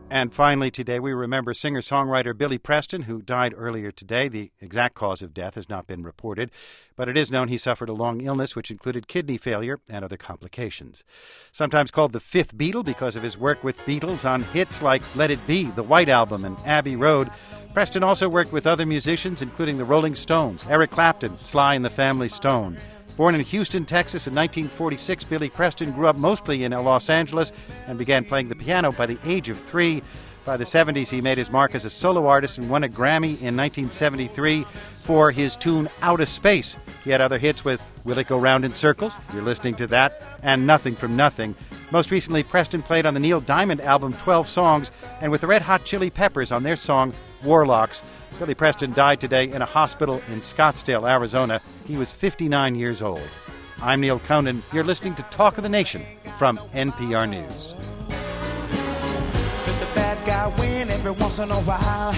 And finally today, we remember singer-songwriter Billy Preston, who died earlier today. The exact cause of death has not been reported, but it is known he suffered a long illness which included kidney failure and other complications. Sometimes called the Fifth Beatle because of his work with Beatles on hits like Let It Be, The White Album, and Abbey Road, Preston also worked with other musicians, including the Rolling Stones, Eric Clapton, Sly and the Family Stone. Born in Houston, Texas in 1946, Billy Preston grew up mostly in Los Angeles and began playing the piano by the age of 3. By the 70s, he made his mark as a solo artist and won a Grammy in 1973 for his tune Out of Space. He had other hits with Will It Go Round in Circles? You're listening to that. And Nothing from Nothing. Most recently, Preston played on the Neil Diamond album 12 Songs and with the Red Hot Chili Peppers on their song Warlocks. Billy Preston died today in a hospital in Scottsdale, Arizona. He was 59 years old. I'm Neil Conan. You're listening to Talk of the Nation from NPR News. Let the bad guy win every once in a while.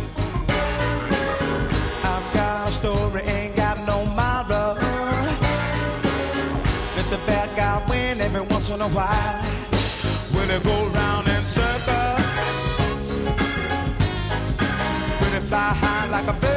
I've got a story, ain't got no moral. Let the bad guy win every once in a while. When it go round in circles, when it fly high like a bird.